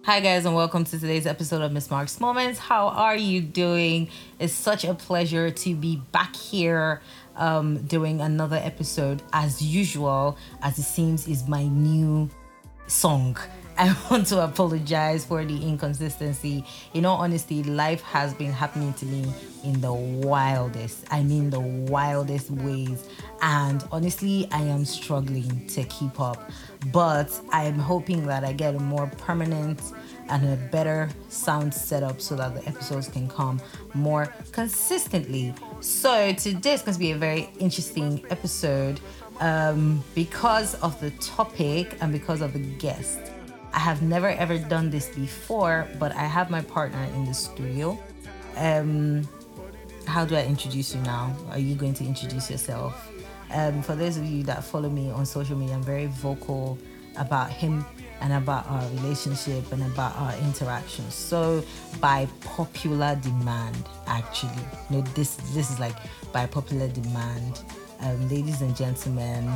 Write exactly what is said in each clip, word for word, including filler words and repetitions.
Hi, guys, and welcome to today's episode of Miss Mark's Moments. How are you doing? It's such a pleasure to be back here um, doing another episode. As usual, as it seems, is my new song. I want to apologize for the inconsistency. In all honesty, life has been happening to me in the wildest, I mean, the wildest ways. And honestly, I am struggling to keep up. But I'm hoping that I get a more permanent and a better sound setup so that the episodes can come more consistently. So today's going to be a very interesting episode um, because of the topic and because of the guest. I have never ever done this before, but I have my partner in the studio. Um, how do I introduce you now? Are you going to introduce yourself? Um, for those of you that follow me on social media, I'm very vocal about him and about our relationship and about our interactions. So by popular demand, actually, no, this this is like by popular demand, um, ladies and gentlemen,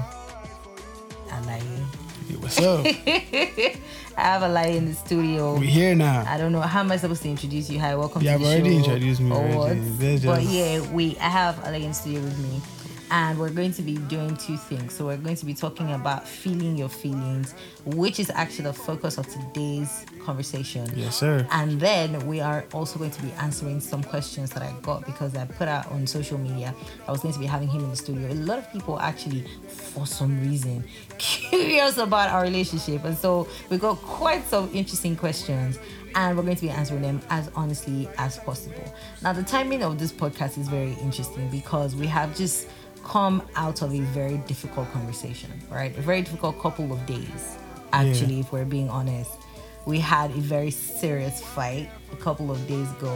Alaye. Hey, what's up? I have Alaye in the studio. We're here now. I don't know how am I supposed to introduce you. Hi, welcome Yeah, to I've the already show. introduced me Or already. what? They're But just- yeah, we I have Alaye in the studio with me, and we're going to be doing two things. So we're going to be talking about feeling your feelings, which is actually the focus of today's conversation. Yes, sir. And then we are also going to be answering some questions that I got because I put out on social media. I was going to be having him in the studio. A lot of people actually, for some reason, curious about our relationship. And so we got quite some interesting questions and we're going to be answering them as honestly as possible. Now, the timing of this podcast is very interesting because we have just come out of a very difficult conversation, right? A very difficult couple of days, actually, Yeah. if we're being honest. We had a very serious fight a couple of days ago.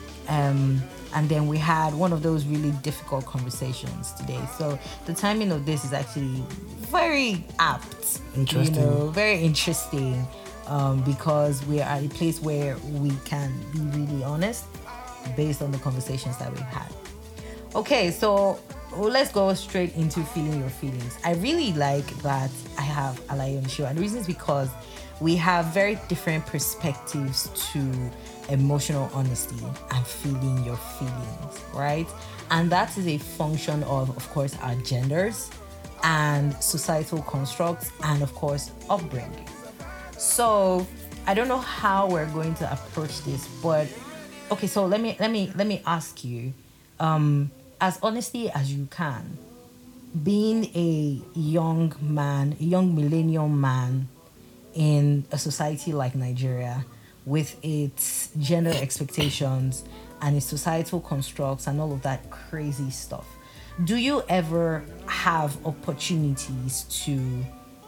Um, and then we had one of those really difficult conversations today. So the timing of this is actually very apt. Interesting. You know, very interesting. Um, because we are at a place where we can be really honest based on the conversations that we've had. Okay, so well, let's go straight into feeling your feelings. I really like that I have Alaye on the show, and the reason is because we have very different perspectives to emotional honesty and feeling your feelings, right? And that is a function of, of course, our genders and societal constructs and, of course, upbringing. So I don't know how we're going to approach this, but okay, so let me let me let me ask you, um, as honestly as you can, being a young man, a young millennium man in a society like Nigeria with its gender expectations and its societal constructs and all of that crazy stuff. Do you ever have opportunities to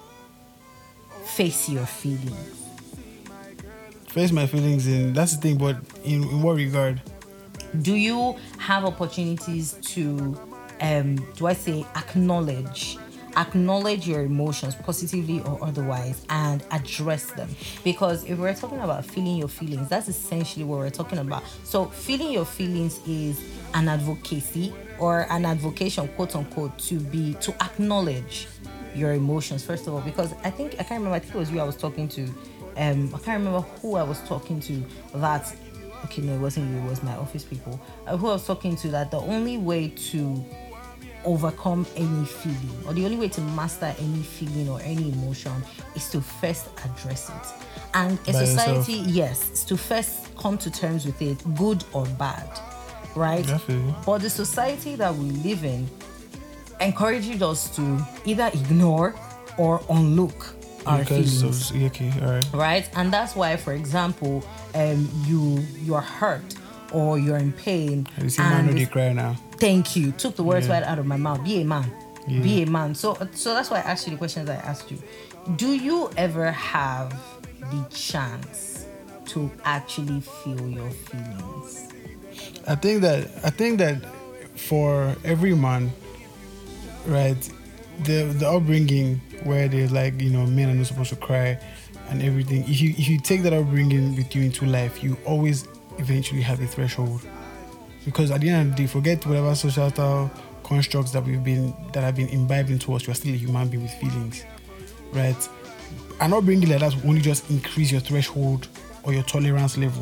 face your feelings? Face my feelings in that's the thing, but in, in what regard? Do you have opportunities to, um, do I say, acknowledge acknowledge your emotions positively or otherwise and address them? Because if we're talking about feeling your feelings, that's essentially what we're talking about. So feeling your feelings is an advocacy or an advocation, quote unquote, to be to acknowledge your emotions first of all. Because I think I can't remember, I think it was you I was talking to. Um, I can't remember who I was talking to that okay no it wasn't you, it was my office people, uh, who I was talking to, that the only way to overcome any feeling or the only way to master any feeling or any emotion is to first address it. And a By society, yourself. yes, is to first come to terms with it, good or bad, right? Definitely. But the society that we live in encourages us to either ignore or unlook our Because feelings, of, okay, all right. right? And that's why, for example, um, you you're hurt or you're in pain. You see, man, and no, they this- cry now. Thank you. Took the words Yeah. right out of my mouth. Be a man. Yeah. Be a man. So, so that's why I asked you the questions I asked you. Do you ever have the chance to actually feel your feelings? I think that I think that for every man, right, the the upbringing where there's like, you know, men are not supposed to cry and everything. If you if you take that upbringing with you into life, you always eventually have a threshold. Because at the end of the day, forget whatever societal constructs that we've been that have been imbibed into us, you're still a human being with feelings, right? And upbringing like that will only just increase your threshold or your tolerance level.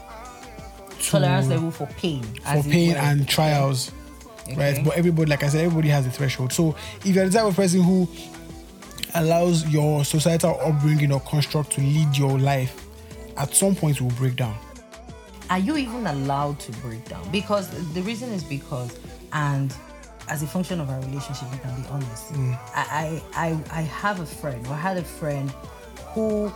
Tolerance level for pain. For pain and trials. Okay. Right? But everybody, like I said, everybody has a threshold. So if you're the type of person who allows your societal upbringing or construct to lead your life, at some point it will break down. Are you even allowed to break down? Because the reason is because, and as a function of our relationship, we can be honest. Mm. I, I I have a friend, or I had a friend who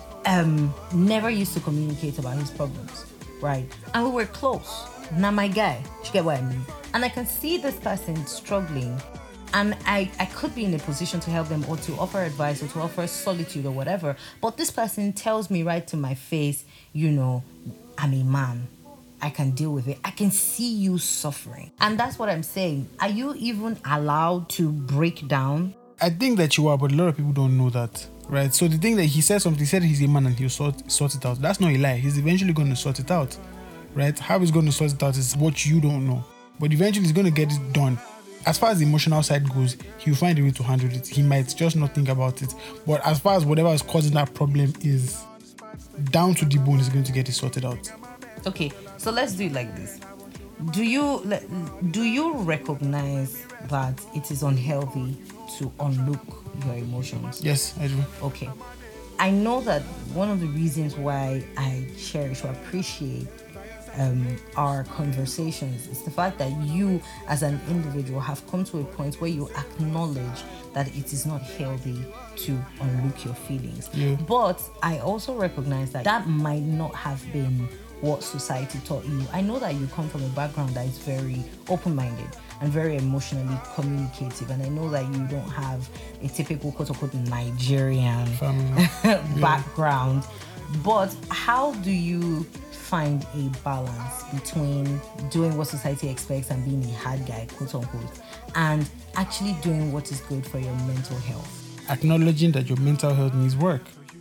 um never used to communicate about his problems, right? And we were close. Now my guy, you get what I mean? And I can see this person struggling, and I, I could be in a position to help them or to offer advice or to offer solitude or whatever. But this person tells me right to my face, you know, I'm a man. I can deal with it. I can see you suffering. And that's what I'm saying. Are you even allowed to break down? I think that you are, but a lot of people don't know that, right? So the thing that he said something, he said he's a man and he'll sort, sort it out. That's not a lie. He's eventually going to sort it out, right? How he's going to sort it out is what you don't know. But eventually he's going to get it done. As far as the emotional side goes, he'll find a way to handle it. He might just not think about it. But as far as whatever is causing that problem is down to the bone, he's going to get it sorted out. Okay, so let's do it like this. Do you do you recognize that it is unhealthy to unlook your emotions? Yes, I do. Okay. I know that one of the reasons why I cherish or appreciate um, our conversations is the fact that you as an individual have come to a point where you acknowledge that it is not healthy to unlook your feelings. Yeah. But I also recognize that that might not have been what society taught you. I know that you come from a background that is very open-minded and very emotionally communicative, and I know that you don't have a typical quote-unquote Nigerian background. Yeah. But how do you find a balance between doing what society expects and being a hard guy, quote-unquote, and actually doing what is good for your mental health? Acknowledging that your mental health needs work.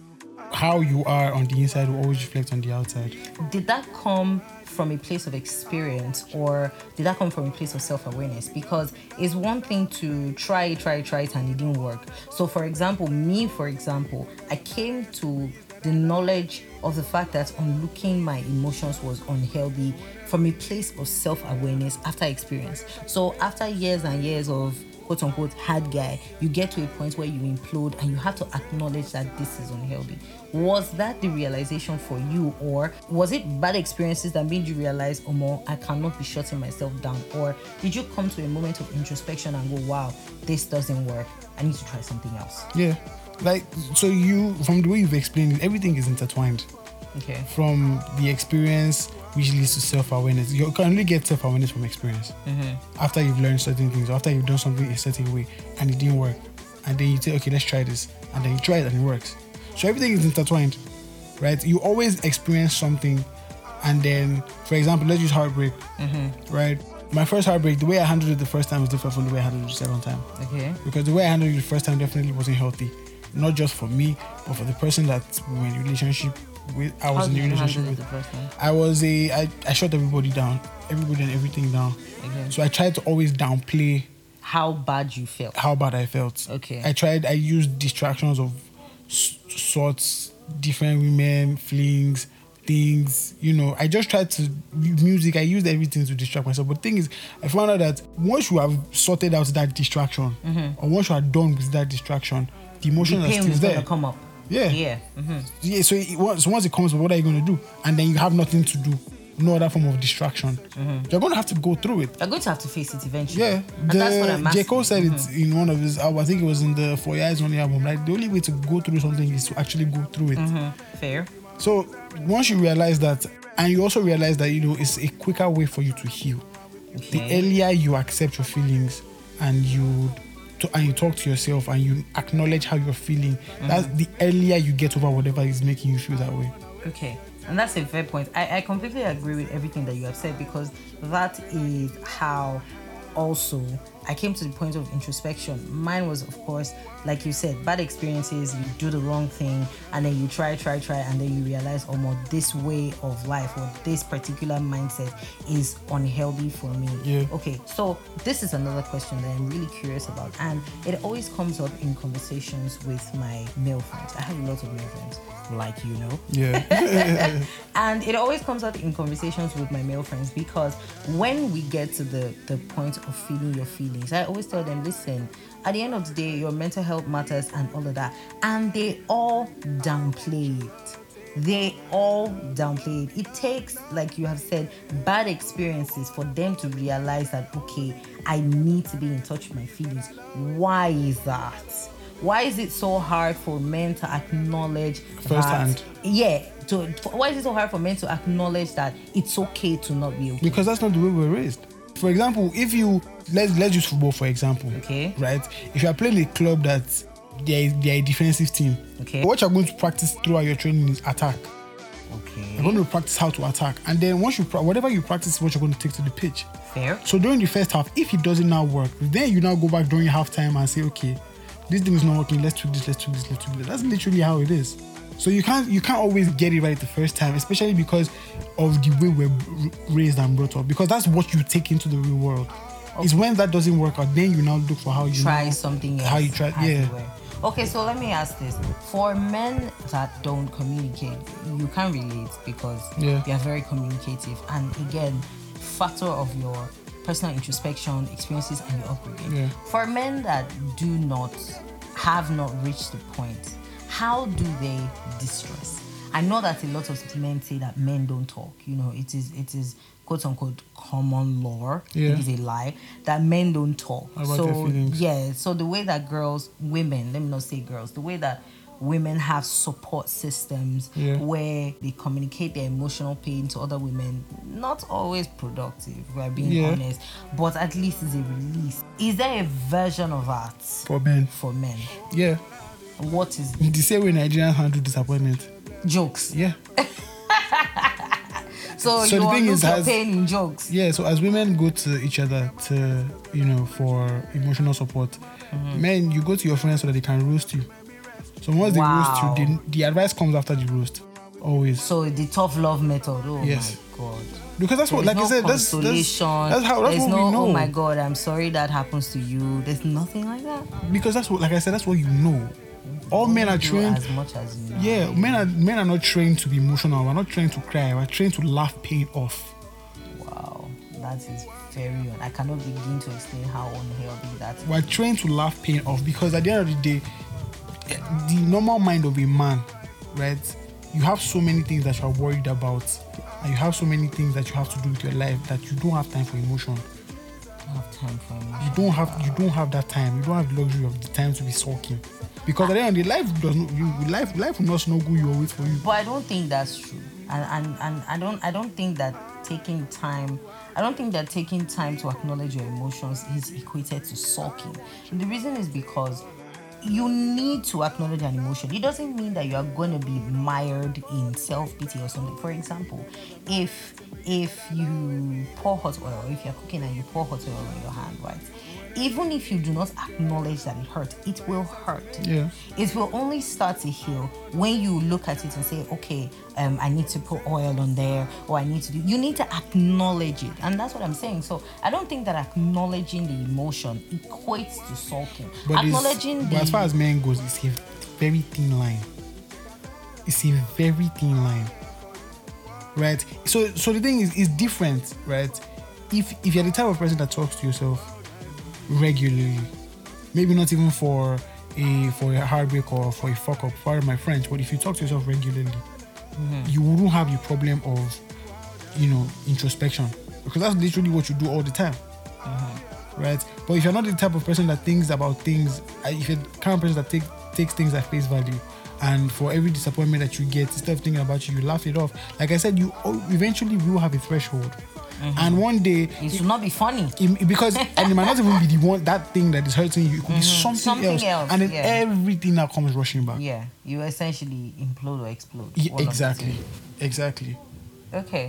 How you are on the inside will always reflect on the outside. Did that come from a place of experience, or did that come from a place of self-awareness? Because it's one thing to try, try, try it and it didn't work. So for example, me, for example, I came to the knowledge of the fact that unlooking my emotions was unhealthy from a place of self-awareness after experience. So after years and years of quote-unquote hard guy, you get to a point where you implode and you have to acknowledge that this is unhealthy. Was that the realization for you, or was it bad experiences that made you realize, oh more, I cannot be shutting myself down? Or did you come to a moment of introspection and go, wow, this doesn't work, I need to try something else? Yeah, like, so you, from the way you've explained it, everything is intertwined. Okay. From the experience, which leads to self-awareness. You can only get self-awareness from experience. Mm-hmm. After you've learned certain things, after you've done something a certain way and it didn't work, and then you say, okay, let's try this, and then you try it and it works. So everything is intertwined, right? You always experience something, and then, for example, let's use heartbreak, mm-hmm. right? My first heartbreak, the way I handled it the first time was different from the way I handled it the second time. Okay. Because the way I handled it the first time definitely wasn't healthy. Not just for me, but for the person that we were in a relationship with. I was How in a did you relationship handle it with. the first time? I was a, I, I shut everybody down. Everybody and everything down. Okay. So I tried to always downplay How bad you felt. how bad I felt. Okay. I tried, I used distractions of s- sorts, different women, flings, things, you know. I just tried to, music, I used everything to distract myself. But the thing is, I found out that once you have sorted out that distraction, mm-hmm. or once you are done with that distraction, the emotion the is pain still is there. gonna come up. Yeah. Yeah. Mm-hmm. Yeah. So it, once, once it comes, what are you going to do? And then you have nothing to do. No other form of distraction. Mm-hmm. You're going to have to go through it. You're going to have to face it eventually. Yeah. And the, that's what I'm asking. J. Cole said mm-hmm. it in one of his albums. I think it was in the For Your Eyes Only album. Like, the only way to go through something is to actually go through it. Mm-hmm. Fair. So once you realize that, and you also realize that, you know, it's a quicker way for you to heal. Okay. The earlier you accept your feelings and you to, and you talk to yourself and you acknowledge how you're feeling, mm-hmm. that's the earlier you get over whatever is making you feel that way. Okay. And that's a fair point. I, I completely agree with everything that you have said, because that is how also I came to the point of introspection. Mine was, of course, like you said, bad experiences. You do the wrong thing, and then you try, try, try, and then you realize, oh, more this way of life or this particular mindset is unhealthy for me. Yeah. Okay, so this is another question that I'm really curious about, and it always comes up in conversations with my male friends. I have a lot of male friends, like you know. Yeah. And it always comes out in conversations with my male friends, because when we get to the, the point of feeling your feelings, I always tell them, listen, at the end of the day, your mental health matters and all of that. And they all downplay it. They all downplay it. It takes, like you have said, bad experiences for them to realize that, okay, I need to be in touch with my feelings. Why is that? Why is it so hard for men to acknowledge Firsthand. that? Yeah. To, why is it so hard for men to acknowledge that it's okay to not be okay? Because that's not the way we were raised. For example, if you let's let's use football for example. Okay. Right? If you are playing a club that they are, they are a defensive team, Okay. what you're going to practice throughout your training is attack. Okay. You're going to practice how to attack, and then once you pra- whatever you practice is what you're going to take to the pitch. Fair. So during the first half, if it doesn't now work, then you now go back during halftime and say, okay, this thing is not working. Let's do this. Let's do this. Let's do this. That's literally how it is. So you can't you can't always get it right the first time, especially because of the way we're raised and brought up. Because that's what you take into the real world. Okay. It's when that doesn't work out, then you now look for how you try know, something else. How you try, yeah. Everywhere. Okay, so let me ask this: for men that don't communicate, you can relate because yeah. you are very communicative, and again, factor of your personal introspection, experiences, and your upbringing. Yeah. For men that do not have not reached the point, how do they distress? I know that a lot of men say that men don't talk. You know, it is it is quote unquote common law. Yeah. It is a lie that men don't talk. About so their feelings. yeah, so the way that girls, women, let me not say girls, the way that women have support systems yeah. where they communicate their emotional pain to other women, not always productive, we're being yeah. honest, but at least it's a release. Is there a version of that for men? For men. Yeah. What is the same way Nigerians handle disappointment? Jokes. Yeah. so, so you the thing lose is, your as, pain in jokes. Yeah. So as women go to each other to, you know, for emotional support, mm-hmm. men, you go to your friends so that they can roast you. So once wow. they roast you, they, the advice comes after the roast. Always. So the tough love method. Oh yes. my God. Because that's There's what, like no I said, that's, that's, that's how that's There's what no, we know. Oh my God, I'm sorry that happens to you. There's nothing like that. Because that's what, like I said, that's what you know. All men are trained. As much as you know. Yeah, men are men are not trained to be emotional. We're not trained to cry. We're trained to laugh pain off. Wow, that is very. I cannot begin to explain how unhealthy that is. We're trained to laugh pain off because at the end of the day, the normal mind of a man, right? You have so many things that you're worried about, and you have so many things that you have to do with your life that you don't have time for emotion. You don't have time for emotion. You don't have you don't have that time. You don't have the luxury of the time to be sulking. Because at the end of the day, life does not you, life life will not snuggle you or wait for you. But I don't think that's true. And, and and I don't I don't think that taking time I don't think that taking time to acknowledge your emotions is equated to sulking. The reason is because you need to acknowledge an emotion. It doesn't mean that you are going to be mired in self-pity or something. For example, if if you pour hot oil, if you're cooking and you pour hot oil on your hand, right? Even if you do not acknowledge that it hurt, it will hurt. Yeah. It will only start to heal when you look at it and say, okay, um, I need to put oil on there, or I need to do. You need to acknowledge it, and that's what I'm saying. So I don't think that acknowledging the emotion equates to sulking. But acknowledging but the as far as men goes, it's a very thin line. It's a very thin line, right? So so the thing is, is different, right? If if you're the type of person that talks to yourself regularly, maybe not even for a for a heartbreak or for a fuck up, pardon my French, but if you talk to yourself regularly, mm-hmm. you wouldn't have the problem of, you know, introspection, because that's literally what you do all the time, mm-hmm. right? But if you're not the type of person that thinks about things, if you're the kind of person that take, takes things at face value, and for every disappointment that you get, instead of thinking about you, you laugh it off. Like I said, you eventually will have a threshold. Mm-hmm. And one day it should not be funny it, because and it might not even be the one that thing that is hurting you. It could mm-hmm. be something, something else, else, and then yeah. everything now comes rushing back. Yeah, you essentially implode or explode. Yeah, exactly, exactly. Okay,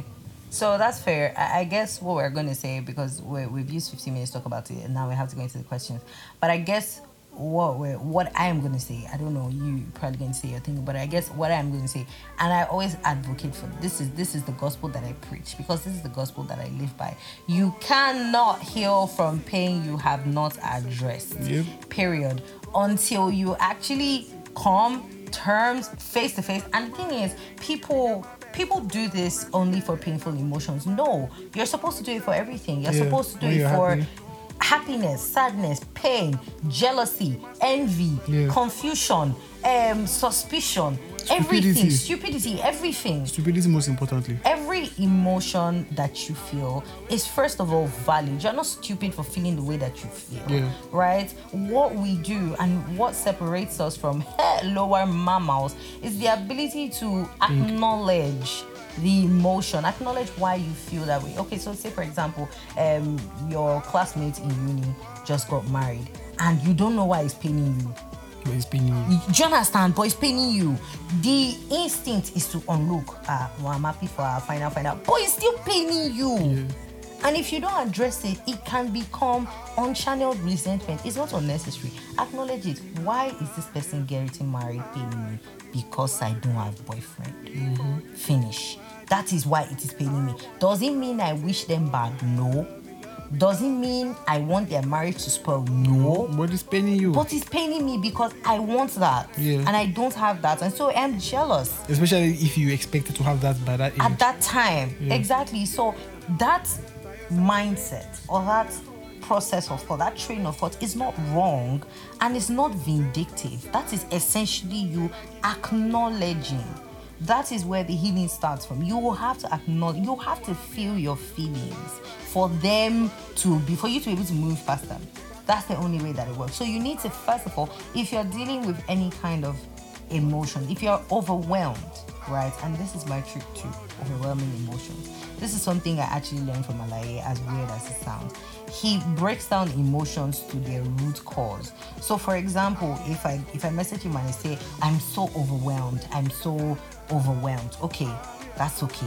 So that's fair. I, I guess what we're going to say, because we we've used fifteen minutes to talk about it, and now we have to go into the questions. But I guess what we're, what I am going to say, I don't know, you probably going to say your thing, but I guess what I am going to say, and I always advocate for this is this is the gospel that I preach, because this is the gospel that I live by. You cannot heal from pain you have not addressed. Yep. Period. Until you actually come terms face to face. And the thing is, people people do this only for painful emotions. No, you're supposed to do it for everything. You're Yeah, supposed to do when it you're for happy. happiness, sadness, pain, jealousy, envy, Yeah. confusion, um, suspicion, Stupidity. everything, stupidity, everything. Stupidity, most importantly. Every emotion that you feel is first of all valid. You're not stupid for feeling the way that you feel, Yeah. right? What we do and what separates us from lower mammals is the ability to acknowledge the emotion, acknowledge why you feel that way. Okay, so say for example, um, your classmate in uni just got married and you don't know why it's paining you. But it's paining you. Do you understand? But it's paining you. The instinct is to unlook. Ah, well, I'm happy for our final, final. But it's still paining you. Yeah. And if you don't address it, it can become unchanneled resentment. It's not unnecessary. Acknowledge it. Why is this person getting married paining me? Because I don't have a boyfriend. Mm-hmm. Finish. That is why it is paining me. Does it mean I wish them bad? No. Does it mean I want their marriage to spoil? No. But it's paining you. But it's paining me because I want that. Yeah. And I don't have that. And so I'm jealous Especially if you expected to have that by that age. at that time. Yeah. Exactly. So that mindset or that process of thought, that train of thought is not wrong and it's not vindictive. That is essentially you acknowledging. That is where the healing starts from. You will have to acknowledge, you have to feel your feelings for them to be, for you to be able to move past them. That's the only way that it works. So you need to, first of all, if you're dealing with any kind of emotion, if you're overwhelmed, right? And this is my trick to overwhelming emotions. This is something I actually learned from Alaye, as weird as it sounds. He breaks down emotions to their root cause. So for example, if I if I message him and I say, I'm so overwhelmed, I'm so overwhelmed. Okay, that's okay.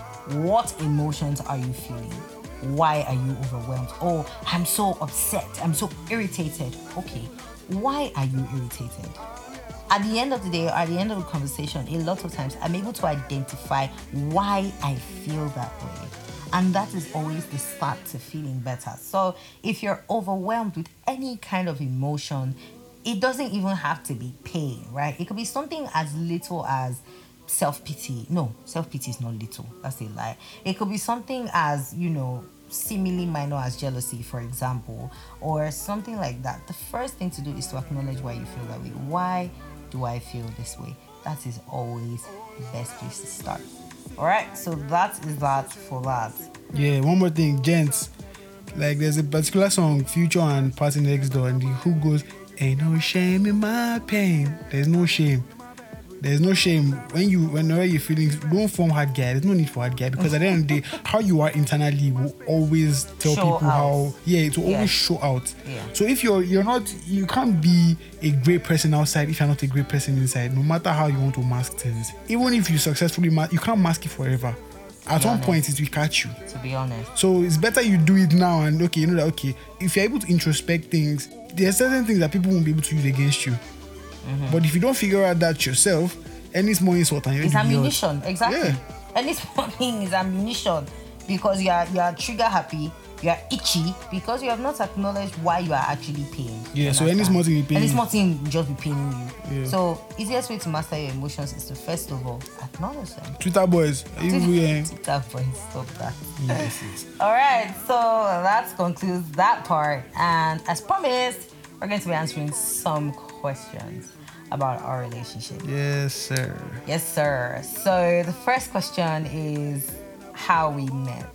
What emotions are you feeling? Why are you overwhelmed? Oh, I'm so upset. I'm so irritated. Okay, why are you irritated? At the end of the day, or at the end of the conversation, a lot of times I'm able to identify why I feel that way. And that is always the start to feeling better. So if you're overwhelmed with any kind of emotion, it doesn't even have to be pain, right? It could be something as little as self-pity. No, self-pity is not little. That's a lie. It could be something as, you know, seemingly minor as jealousy, for example, or something like that. The first thing to do is to acknowledge why you feel that way. Why do I feel this way? That is always the best place to start. All right, so that is that for that. Yeah, one more thing, gents. Like there's a particular song, Future and Party Next Door, and the hook goes, "Ain't no shame in my pain." There's no shame. There's no shame when you whenever you're feeling. Don't form hard guy. There's no need for hard guy because at the end of the day, how you are internally will always tell Show people out. how. Yeah, it will Yeah. always show out. Yeah. So if you're you're not, you can't be a great person outside if you're not a great person inside. No matter how you want to mask things, even if you successfully mask, you can't mask it forever. At Be one honest. point, it will catch you. To be honest. So it's better you do it now and okay, you know that okay, if you're able to introspect things, there are certain things that people won't be able to use against you. Mm-hmm. But if you don't figure out that yourself, any small insult and you're It's already hurt. ammunition, exactly. Yeah. And this one thing is ammunition because you are you are trigger happy, you are itchy because you have not acknowledged why you are actually pained. Yeah, You so any understand? small thing will pain Any you. small thing will just be paining you. Yeah. So easiest way to master your emotions is to first of all acknowledge them. Twitter boys, are you yeah. That point, stop that. Yes, yes. All right, so that concludes that part. And as promised, we're going to be answering some questions about our relationship. Yes, sir. Yes, sir. So the first question is how we met.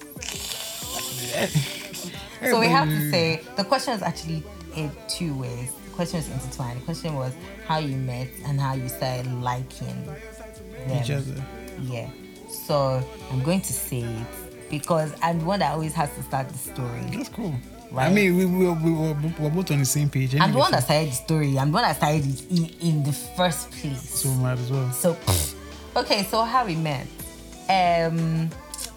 So we have to say the question is actually in two ways. The question is intertwined. The question was how you met and how you started liking them. Each other. Yeah. So I'm going to say it because I'm the one that always has to start the story. That's cool. Right. I mean, we, we, we, were, we were both on the same page. I'm the anyway, one that so- started the story. I'm the one that started it in, in the first place. So might as well. So, okay, so how we met. Um,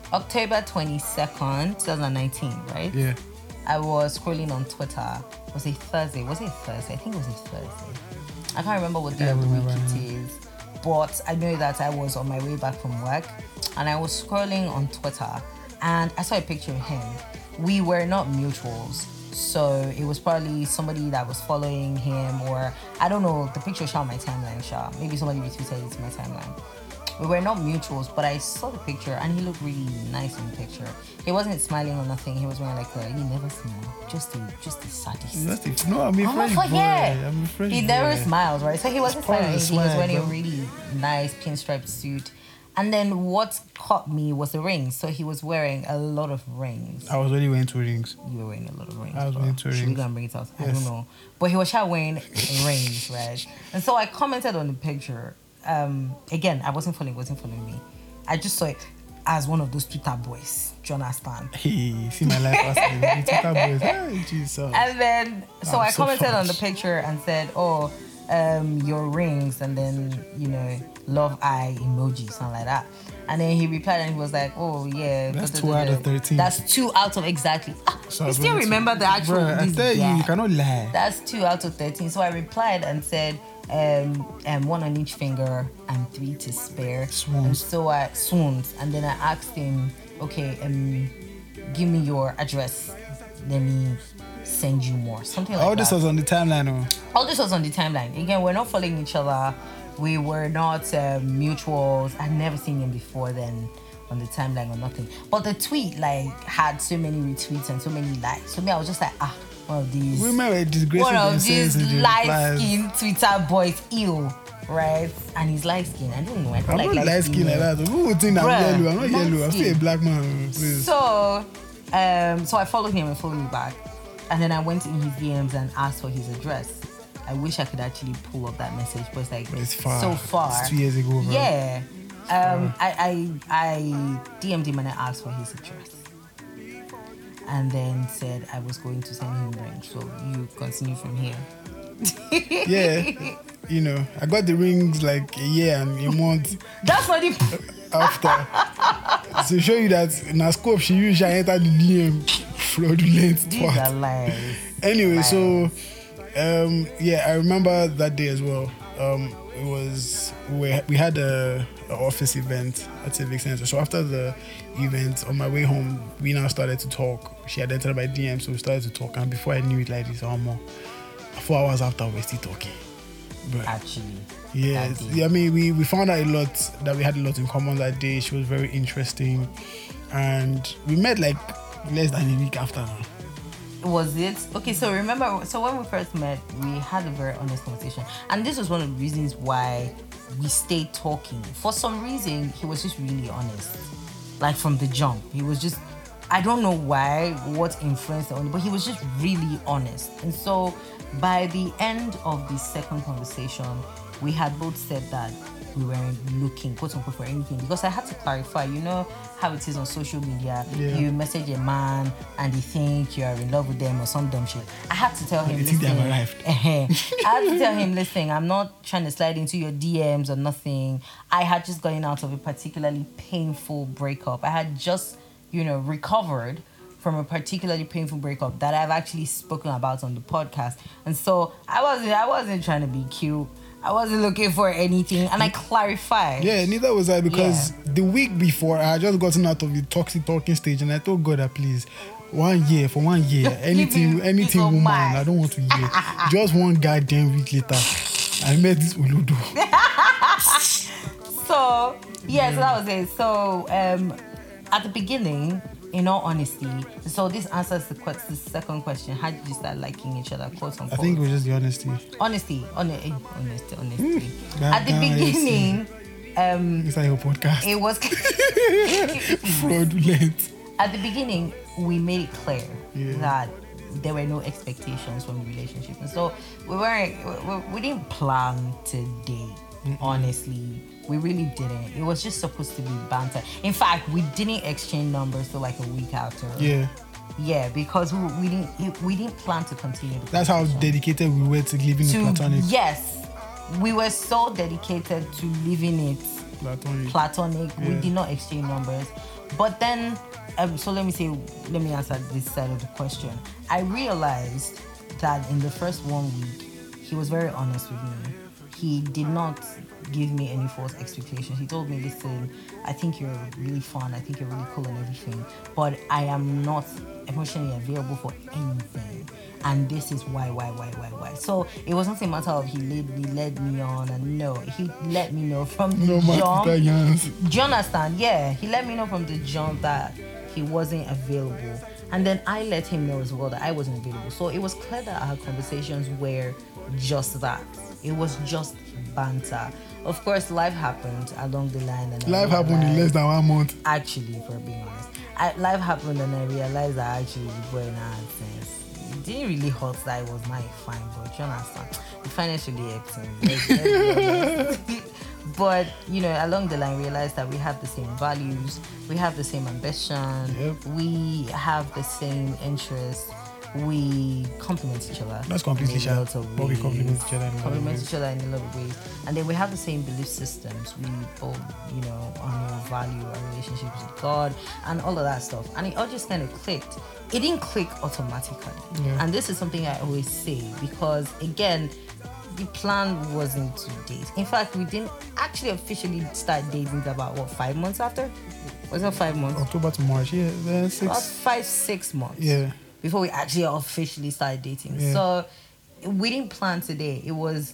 October twenty-second, twenty nineteen, right? Yeah. I was scrolling on Twitter. Was it Thursday? Was it Thursday? I think it was a Thursday. I can't remember what day Yeah, I of the week remember, it is. But I know that I was on my way back from work and I was scrolling on Twitter and I saw a picture of him. We were not mutuals. So it was probably somebody that was following him, or I don't know, the picture shot my timeline shot. Maybe somebody retweeted it to my timeline. We were not mutuals, but I saw the picture and he looked really nice in the picture. He wasn't smiling or nothing. He was wearing like a, he never smile, just a, just a sadist. That's it. No, I'm a I'm fresh not boy. forget. I'm a fresh He boy. never smiles, right? So he wasn't part of smiling. the He was swag, wearing a bro. really nice pinstripe suit. And then what caught me was the rings. So he was wearing a lot of rings. I was already wearing two rings. You were wearing a lot of rings. I was bro. wearing two Should we rings. go and bring it out? I Yes. don't know. But he was sure wearing rings, right? And so I commented on the picture. Um, again, I wasn't following, wasn't following me. I just saw it as one of those Twitter boys. Do you understand? Hey, see my life after the Twitter boys. Hey, Jesus. And then, so I'm I so commented on the fast. picture and said, oh, um, your rings, and then, you know, love eye emoji, something like that. And then he replied and he was like, oh, yeah. That's da, da, two da, out da. of thirteen. That's two out of exactly. Ah, So I you was still going to- remember the actual. Bruh, I this tell you, guy. you cannot lie. That's two out of thirteen. So I replied and said, um, um, one on each finger and three to spare. Swoons. And so I swoons. And then I asked him, okay, um, give me your address. Let me send you more. Something like All that. this was on the timeline, oh. All this was on the timeline. Again, we're not following each other. We were not um, mutuals. I'd never seen him before then on the timeline or nothing. But the tweet like had so many retweets and so many likes. So me, I was just like, ah, one of these. Women were disgracing One of themselves these in the light replies. skinned Twitter boys, ew, right? And he's light skinned. I don't know. I don't I'm like not light light skin like that. Who would think I'm Bruh, yellow? I'm not light yellow. I'm still a skin. black man. Please. So, um, so I followed him and followed me back, and then I went in his D Ms and asked for his address. I wish I could actually pull up that message, but it's like But it's far. so far. It's two years ago, bro. Yeah. Um, I, I I D M'd him and I asked for his address, and then said I was going to send him rings. So you continue from here. Yeah. You know, I got the rings like a year and a month That's not even. after. To show you that in her scope, she usually entered the D M fraudulent These are twat. lies. Anyway, Lies. so um, yeah, I remember that day as well. Um, it was we we had a, a office event at Civic Center. So after the event, on my way home, we now started to talk. She had entered my D M, so we started to talk. And before I knew it, like this, almost four hours after, we we're still talking. But Actually. yeah, that day. yeah, I mean, we, we found out a lot, that we had a lot in common that day. She was very interesting, and we met like less than a week after now. Was it okay? So remember, so when we first met, we had a very honest conversation, and this was one of the reasons why we stayed talking. For some reason, he was just really honest, like from the jump. He was just, I don't know why, what influenced on, but he was just really honest. And so, by the end of the second conversation, we had both said that we weren't looking, quote unquote, for anything, because I had to clarify. You know how it is on social media. Yeah. You message a man and they think you are in love with them or some dumb shit. I had to tell him, They think they have listen, arrived. I had to tell him, listen, I'm not trying to slide into your D Ms or nothing. I had just gotten out of a particularly painful breakup. I had just, you know, recovered from a particularly painful breakup that I've actually spoken about on the podcast. And so I wasn't I wasn't trying to be cute. I wasn't looking for anything, and I clarified. Yeah, neither was I, because the week before I had just gotten out of the toxic talking stage, and I told God that please, one year for one year, anything, me anything, peace of woman, mind. I don't want to hear. Just one goddamn week later, I met this Uludo. So yeah, so that was it. So um, at the beginning, in all honesty, so this answers the, que- the second question: how did you start liking each other? Quote I unquote. think it was just the honesty. honesty, honesty, honesty, honesty. that- At the that is- beginning, um, It's like your podcast. it was Fraudulent. at the beginning we made it clear Yeah. that there were no expectations from the relationship, and so we weren't we, we- we didn't plan to date. Honestly, we really didn't. It was just supposed to be banter. In fact, we didn't exchange numbers till like a week after. Yeah, yeah, because we, we didn't we didn't plan to continue. The that's how conversation. dedicated we were to living in to platonic. yes, we were so dedicated to living it Platonic. platonic. Yeah. We did not exchange numbers. But then, um, so let me say, let me answer this side of the question. I realized that in the first one week, he was very honest with me. He did not give me any false expectations. He told me, listen, I think you're really fun. I think you're really cool and everything. But I am not emotionally available for anything. And this is why, why, why, why, why. So it wasn't a matter of he led me, led me on, and no, he let me know from the No matter jump. that, yes. Do you understand? Yeah, he let me know from the jump that he wasn't available. And then I let him know as well that I wasn't available. So it was clear that our conversations were just that. It was just banter. Of course, life happened along the line. And I Life happened in less than one month. Actually, if we're being honest, I, life happened and I realized that actually the boy now had sense. It didn't really hurt that it was my fine, but you understand, the financially helped him. Let's- let's be honest. But you know, along the line, realized that we have the same values, we have the same ambition, Yep. we have the same interests, we complement each other. That's completely in a sure. lot of But we ways. complement each other in a lot of Complement ways. each other in a lot of ways, and then we have the same belief systems. We both, you know, honor, value our relationships with God, and all of that stuff. And it all just kind of clicked. It didn't click automatically, Yeah. and this is something I always say because again, the plan wasn't to date. In fact, we didn't actually officially start dating until about what five months after? Was it five months? October to March, yeah, then About six. five, six months. Yeah. Before we actually officially started dating. Yeah. So we didn't plan today. It was,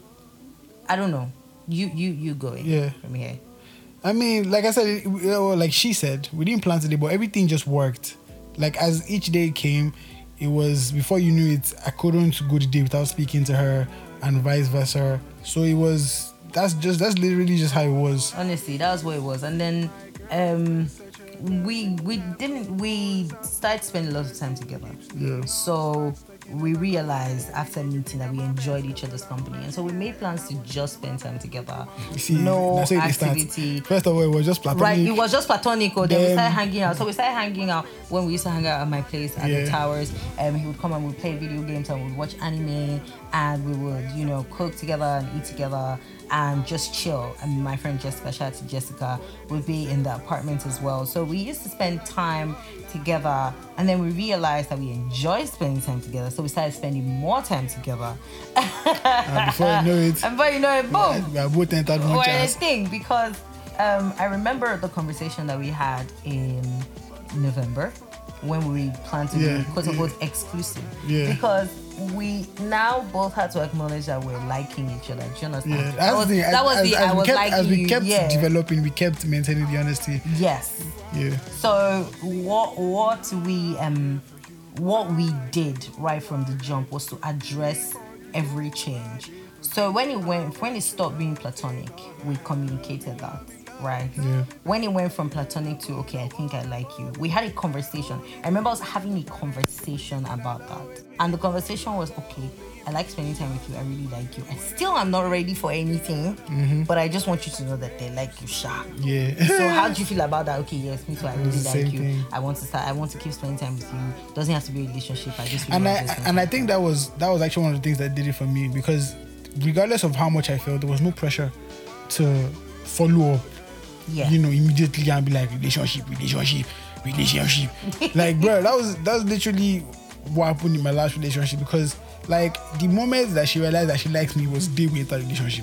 I don't know. You you you going Yeah. from here. I mean, like I said, it- it- or like she said, we didn't plan today, but everything just worked. Like as each day came, it was before you knew it, I couldn't go the day without speaking to her, and vice versa. So it was. That's just that's literally just how it was. Honestly, that was what it was. And then um we we didn't we started spending a lot of time together. Yeah. So we realized after meeting that we enjoyed each other's company, and so we made plans to just spend time together. You see, no that's how it starts. activity. First of all, it was just platonic. Right, it was just platonic. Or then we Then- started hanging out. So we started hanging out when we used to hang out at my place at Yeah. the towers. And he would come and we'd play video games and we'd watch anime and we would, you know, cook together and eat together and just chill. And my friend Jessica, shout out to Jessica, would be in the apartment as well. So we used to spend time together, and then we realized that we enjoyed spending time together. So we started spending more time together. And before you know it, And but you know, it, boom. we are both entered one Or chance. anything, because um, I remember the conversation that we had in November when we planned to Yeah, be quote unquote yeah. exclusive. Yeah. Because we now both had to acknowledge that we're liking each other. Do you understand? Yeah, that that's was, the, that was as, the as I we was kept, liking as we you. kept Yeah. developing, we kept maintaining the honesty. Yes. Yeah. So what what we um what we did right from the jump was to address every change. So when it went when it stopped being platonic, we communicated that, right? Yeah. When it went from platonic to okay, I think I like you, we had a conversation. I remember us having a conversation about that. And the conversation was okay, I like spending time with you, I really like you. I still am not ready for anything, Mm-hmm. but I just want you to know that they like you, Sha. Yeah. So how do you feel about that? Okay, yes, me too. I really It's the like same you. thing. I want to start. I want to keep spending time with you. Doesn't have to be a relationship. I just really and want I to spend and time I think that was that was actually one of the things that did it for me, because regardless of how much I felt, there was no pressure to follow up, yeah. you know, immediately and be like relationship, relationship, relationship. Like, bro, that was that was literally what happened in my last relationship, because like the moment that she realized that she likes me was day we entered relationship.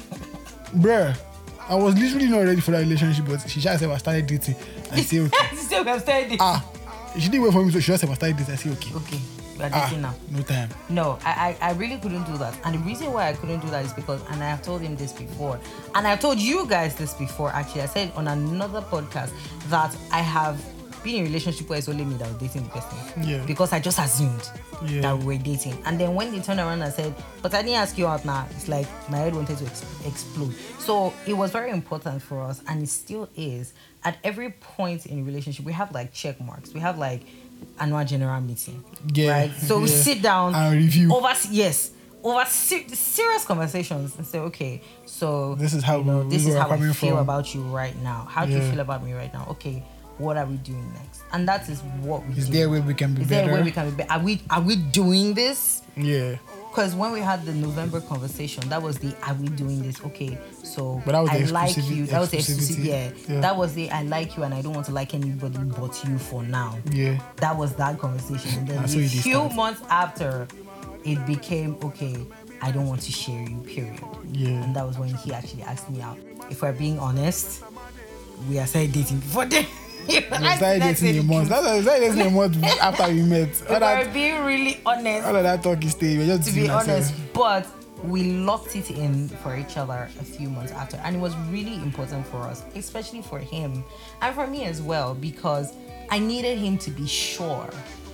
Bruh, I was literally not ready for that relationship, but she just said I started dating. I say okay. Still have started. ah, she didn't wait for me, so she just said I started dating. I say okay. Okay, we are Ah, dating now. no time. No, I, I I really couldn't do that. And the reason why I couldn't do that is because, and I have told him this before, and I've told you guys this before. Actually, I said on another podcast that I have been in a relationship where it's only me that was dating the person. Yeah. Because I just assumed Yeah. that we were dating. And then when they turned around and said, but I didn't ask you out now, it's like my head wanted to ex- explode. So it was very important for us, and it still is. At every point in a relationship, we have like check marks. We have like annual general meeting. Yeah, Right? So we yeah. sit down And review. over yes. Over ser- serious conversations and say, okay, so This is how you know, we- this we is are how I coming feel from. about you right now. How do you Yeah. feel about me right now? Okay, what are we doing next? And that is what we Is do. there a way we can be Is better? there a way we can be better? Are we are we doing this? Yeah. because when we had the November conversation, that was the are we doing this? Okay, so But that was the I like exclusivi- you. That was the exclusive. exclusivity. Yeah. Yeah. That was the I like you and I don't want to like anybody but you for now. Yeah. That was that conversation. And then Ah, so a you did few start. months after, it became okay. I don't want to share you. Period. Yeah. And that was when he actually asked me out. If we're being honest, we are started dating before then. We started dating a month. That's why we started dating a month after we met. If All we're that, being really honest, all of that talk is staying. We're just to be deceiving ourselves. honest, but we locked it in for each other a few months after, and it was really important for us, especially for him and for me as well, because I needed him to be sure.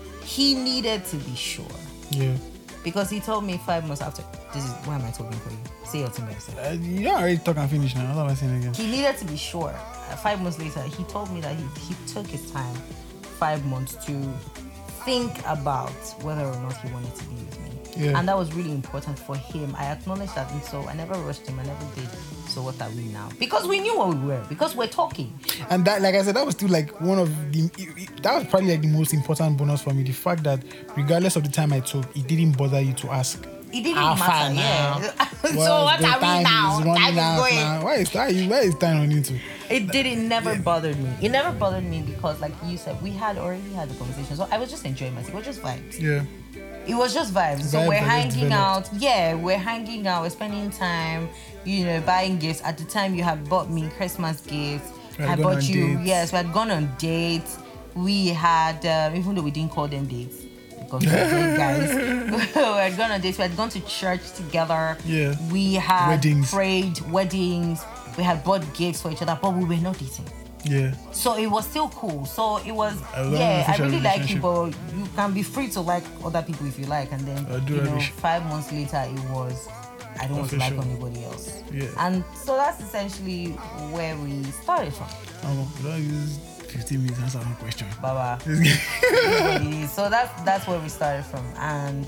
He needed to be sure Yeah. because he told me five months after. This is why am I talking for you? Say your thing, guys. Uh, you don't already talk and finish now. What am I saying again? He needed to be sure. Uh, five months later, he told me that he, he took his time, five months, to think about whether or not he wanted to be with me. Yeah. And that was really important for him. I acknowledged that, and so I never rushed him. I never did. So what are we now? Because we knew what we were. Because we're talking. And that, like I said, that was still like one of the. That was probably like the most important bonus for me. The fact that regardless of the time I took, it didn't bother you to ask. It didn't How far matter. now? Yeah. so Well, what the are we time now? is running Time is out going. now. Where is time? Where is time running to? It didn't never bothered me. It never bothered me because, like you said, we had already had the conversation. So I was just enjoying myself. It was just vibes. Yeah. It was just vibes. So Vibes we're that just hanging developed. out. Yeah, we're hanging out. We're spending time. You know, buying gifts. At the time, you had bought me Christmas gifts. We had I gone bought on you. dates. Yes, we had gone on dates. We had, um, even though we didn't call them dates because we're great guys. We had gone on dates. We had gone to church together. Yeah. We had Weddings. prayed weddings. We had bought gifts for each other, but we were not dating. Yeah. So it was still cool. So it was, A long yeah, I official really like you, relationship. but you can be free to like other people if you like. And then, I do you know, appreciate- five months later, it was, I don't want to like Official. anybody else. Yeah. And so that's essentially where we started from. Um, don't use fifteen minutes to answer one question. Baba. This guy- What it is. So that's that's where we started from. And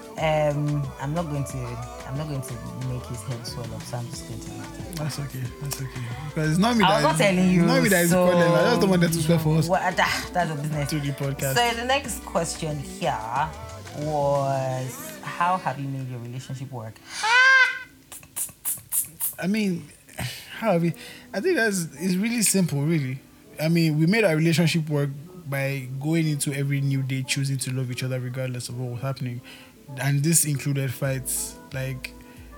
um, I'm not going to I'm not going to make his head swell up, so I'm just going to leave it. That's okay. That's okay. Because it's not me I that was not is- telling you. It's not me that is so, the problem. I just don't want them to swear for us What, that, that's a business. to the podcast. So the next question here was, how have you made your relationship work? I mean, how have we? I think that's it's really simple, really. I mean, we made our relationship work by going into every new day choosing to love each other regardless of what was happening, and this included fights. Like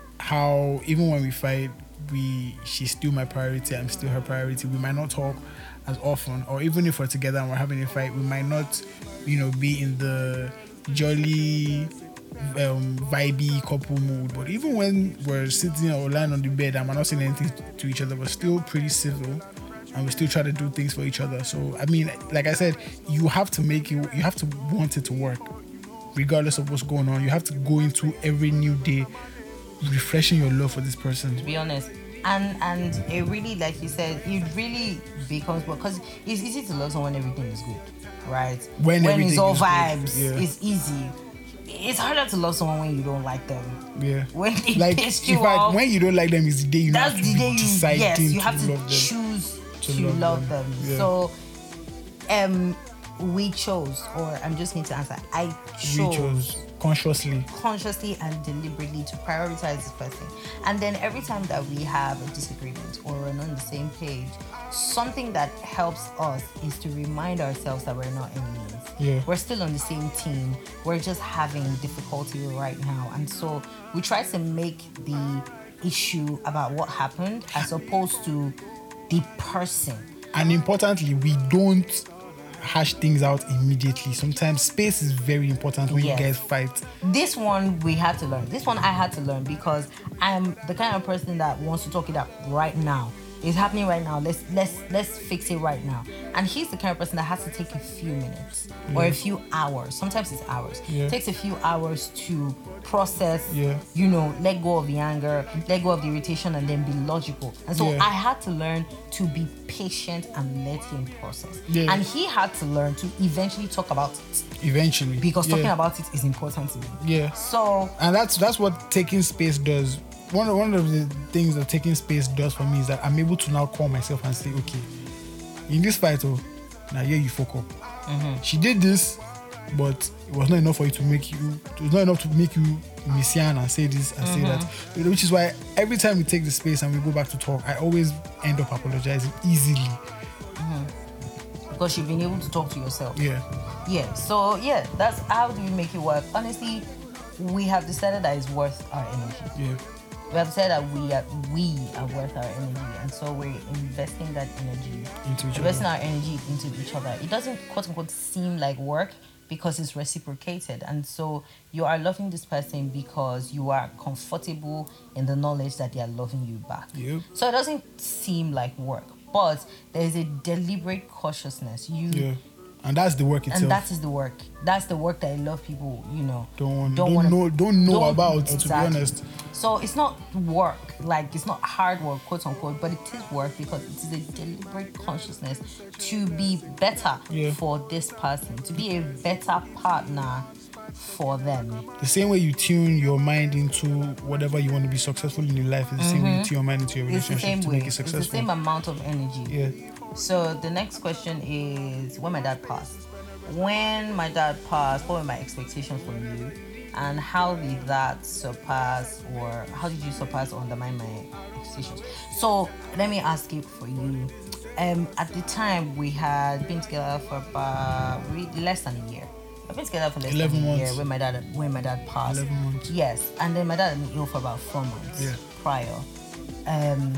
how even when we fight, we she's still my priority. I'm still her priority. We might not talk as often, or even if we're together and we're having a fight, we might not, you know, be in the jolly, um, vibey couple mood. But even when we're sitting or lying on the bed and we're not saying anything to each other, we're still pretty civil, and we still try to do things for each other. So I mean, like I said, you have to make it. You have to want it to work, regardless of what's going on. You have to go into every new day refreshing your love for this person. To be honest. And and it really, like you said, it really becomes, because it's easy to love someone when everything is good, right? When when everything it's all is good, vibes, yeah. it's easy. It's harder to love someone when you don't like them. Yeah. When they Like, piss in you fact, off, when you don't like them, is the day you that's have the to day be you deciding yes, you to have to love them. choose To to, love love them. them. Yeah. So, um, we chose, or I'm just going to answer. I chose. We chose consciously. consciously and deliberately to prioritize this person. And then every time that we have a disagreement or we're not on the same page, something that helps us is to remind ourselves that we're not enemies. Yeah. We're still on the same team. We're just having difficulty right now. And so we try to make the issue about what happened as opposed to the person. And importantly, we don't hash things out immediately. Sometimes space is very important when Yes. you guys fight. This one we had to learn. This one I had to learn because I'm the kind of person that wants to talk it up right now. It's happening right now. Let's let's let's fix it right now. And he's the kind of person that has to take a few minutes or a few hours. Sometimes it's hours. Yeah. It takes a few hours to process. Yeah. You know, let go of the anger, let go of the irritation, and then be logical. And so Yeah. I had to learn to be patient and let him process. Yeah. And he had to learn to eventually talk about it Eventually. because yeah. talking about it is important to me. Yeah. So And that's that's what taking space does. One of, one of the things that taking space does for me is that I'm able to now call myself and say, okay, in this fight, oh, now here you fuck up. Mm-hmm. She did this, but it was not enough for you to make you. It was not enough to make you Messian and say this and Mm-hmm. say that. You know, which is why every time we take the space and we go back to talk, I always end up apologizing easily. Because you've been able to talk to yourself. Yeah. Yeah. So yeah, that's how do we make it work? Honestly, we have decided that it's worth our energy. Yeah. We have said that we are we are worth our energy, and so we're investing that energy, Into each investing other. our energy into each other. It doesn't quote unquote seem like work because it's reciprocated, and so you are loving this person because you are comfortable in the knowledge that they are loving you back. Yep. So it doesn't seem like work, but there is a deliberate cautiousness. You Yeah. And that's the work itself. and that is the work. That's the work that a lot of people, you know, don't want, don't don't, wanna- know don't know don't- about, to be exactly. honest. So it's not work, like it's not hard work, quote unquote, but it is work because it is a deliberate consciousness to be better Yeah. for this person, to be a better partner for them. The same way you tune your mind into whatever you want to be successful in your life is the same way you tune your mind into your It's the relationship same to way. make it It's the successful. same amount of energy. Yeah. So the next question is when my dad passed. When my dad passed, what were my expectations from you? And how did that surpass or how did you surpass or undermine my expectations? So let me ask you for you. Um, at the time we had been together for about re- less than a year. I've been together for less eleven than a year months. when my dad when my dad passed. eleven months. Yes, and then my dad had been ill for about four months Yeah. prior. Um,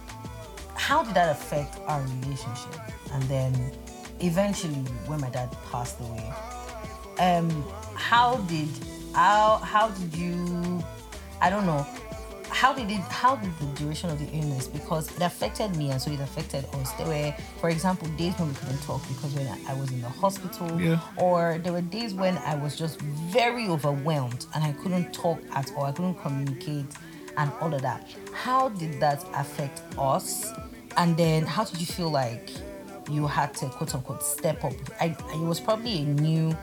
how did that affect our relationship? And then eventually when my dad passed away, um how did how how did you I don't know how did it how did the duration of the illness, because it affected me and so it affected us. There were, for example, days when we couldn't talk because when I was in the hospital, Yeah. or there were days when I was just very overwhelmed and I couldn't talk at all, I couldn't communicate and all of that. How did that affect us? And then how did you feel like you had to quote unquote step up? I, it was probably a new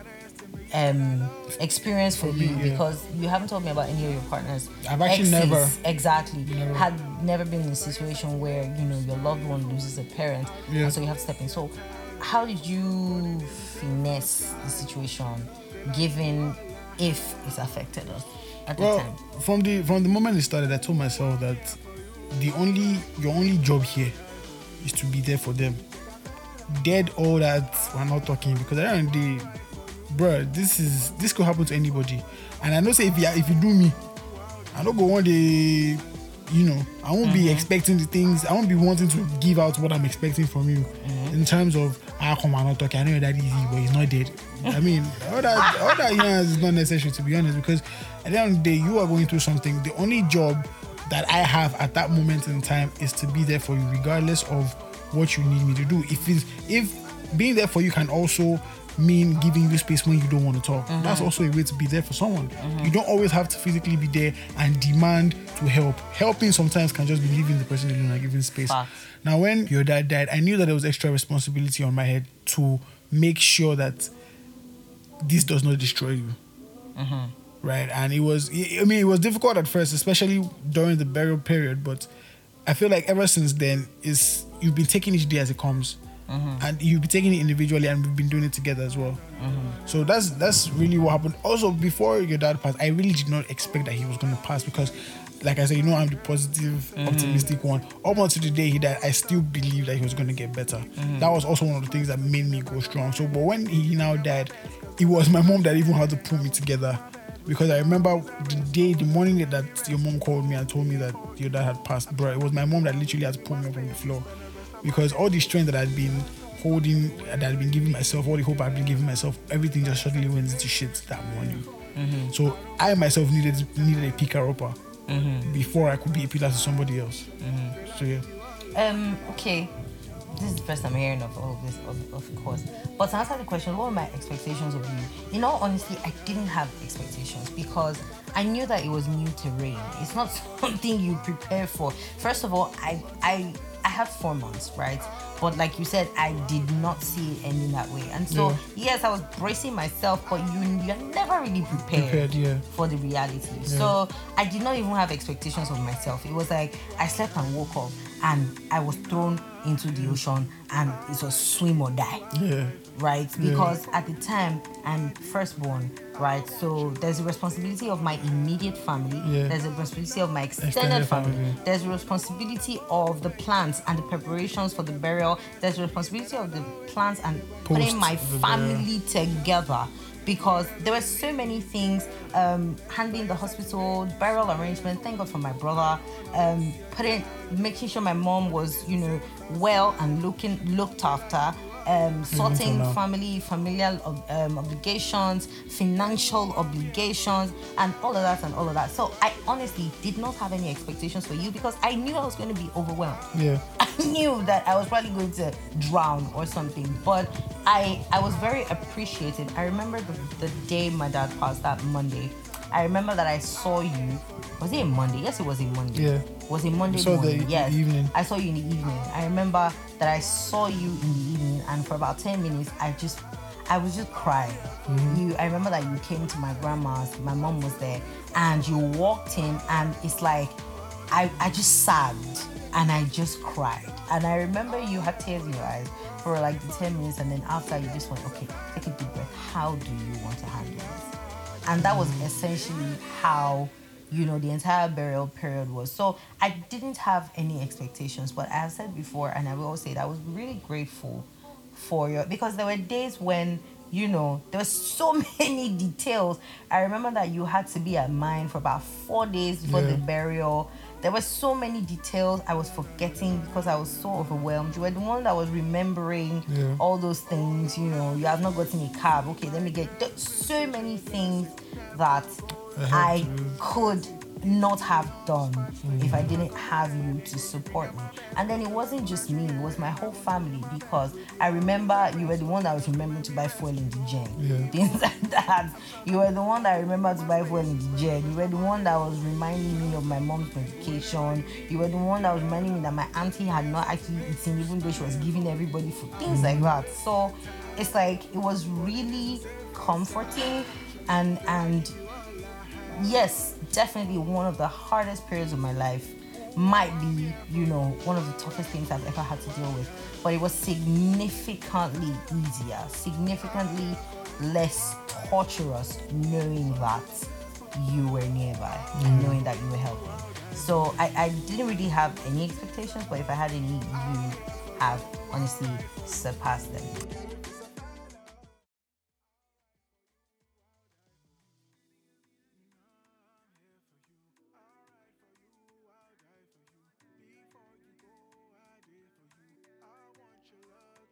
um experience for me, you yeah. because you haven't told me about any of your partners. I've actually never- exactly Never. had never been in a situation where you know your loved one loses a parent, Yeah. and so you have to step in. So how did you finesse the situation, given if it's affected us at the Well, time? from the from the moment it started, I told myself that the only your only job here is to be there for them. Dead all that we're not talking, because at the end of the day, bro, this is this could happen to anybody. And I know say if you if you do me, I don't go one day, you know, I won't be expecting the things, I won't be wanting to give out what I'm expecting from you in terms of ah come on, not talking. I know that easy, but he's not dead. I mean, all that all that you know, is not necessary, to be honest, because at the end of the day, you are going through something. The only job that I have at that moment in time is to be there for you, regardless of what you need me to do. If it's if being there for you can also mean giving you space when you don't want to talk, that's also a way to be there for someone. You don't always have to physically be there and demand to help. Helping sometimes can just be leaving the person alone and giving space. Facts. Now, when your dad died, I knew that there was extra responsibility on my head to make sure that this does not destroy you. Right? And it was, I mean, it was difficult at first, especially during the burial period, but I feel like ever since then, is you've been taking each day as it comes. And you'll be taking it individually, and we've been doing it together as well. So that's that's really what happened. Also, before your dad passed, I really did not expect that he was going to pass, because, like I said, you know, I'm the positive, optimistic one. Up until the day he died, I still believed that he was going to get better. That was also one of the things that made me go strong. So, but when he now died, it was my mom that even had to pull me together, because I remember the day, the morning that your mom called me and told me that your dad had passed, bro. It was my mom that literally had to pull me up from the floor. Because all the strength that I'd been holding, that I'd been giving myself, all the hope I'd been giving myself, everything just suddenly went into shit that morning. So I myself needed needed a picker upper before I could be a pillar to somebody else. So yeah. Um, okay. This is the first time I'm hearing of all of this, of, of course. But to answer the question, what were my expectations of you? In all honesty, I didn't have expectations because I knew that it was new terrain. It's not something you prepare for. First of all, I I I had four months, right? But like you said, I did not see it ending that way. And so, Yeah. yes, I was bracing myself, but you, you're never really prepared, Prepared, yeah. for the reality. So I did not even have expectations of myself. It was like I slept and woke up and I was thrown into the ocean, and it was swim or die. Yeah. Right? Because at the time I'm firstborn, right? So there's a responsibility of my immediate family, Yeah. there's a responsibility of my extended, Extended family. family. There's a responsibility of the plans and the preparations for the burial, there's a responsibility of the plans and putting Post my the family together, because there were so many things, um, handling the hospital, burial arrangement, thank God for my brother, um, putting, making sure my mom was, you know, well and looking looked after, um, sorting now. family, familial ob- um, obligations, financial obligations, and all of that and all of that. So I honestly did not have any expectations for you, because I knew I was going to be overwhelmed. Yeah. I knew that I was probably going to drown or something, but I I was very appreciative. I remember the, the day my dad passed, that Monday. I remember that I saw you. Was it a Monday? Yes, it was a Monday. Yeah. Was it Monday saw the morning? e- Yes. evening. I saw you in the evening. I remember that I saw you in the evening, and for about ten minutes, I just, I was just crying. You, I remember that you came to my grandma's. My mom was there, and you walked in, and it's like, I, I just sagged, and I just cried. And I remember you had tears in your eyes for like the ten minutes, and then after you just went, okay, take a deep breath. How do you want to handle this? And that was essentially how, you know, the entire burial period was. So I didn't have any expectations, but as I said before, and I will always say it, I was really grateful for your, because there were days when, you know, there were so many details. I remember that you had to be at mine for about four days before Yeah. the burial. There were so many details I was forgetting because I was so overwhelmed. You were the one that was remembering Yeah. all those things. You know, you have not gotten a cab. Okay, let me get, there's so many things that I had I to- could not have done if I didn't have you to support me. And then it wasn't just me, it was my whole family, because I remember you were the one that was remembering to buy fuel in the gen. Yeah. Things like that. You were the one that remembered to buy fuel in the gen. You were the one that was reminding me of my mom's medication. You were the one that was reminding me that my auntie had not actually eaten, even though she was giving everybody food. Things like that. So it's like, it was really comforting, and and yes, definitely one of the hardest periods of my life. Might be, you know, one of the toughest things I've ever had to deal with. But it was significantly easier, significantly less torturous, knowing that you were nearby and knowing that you were helping. So I, I didn't really have any expectations, but if I had any, you have honestly surpassed them.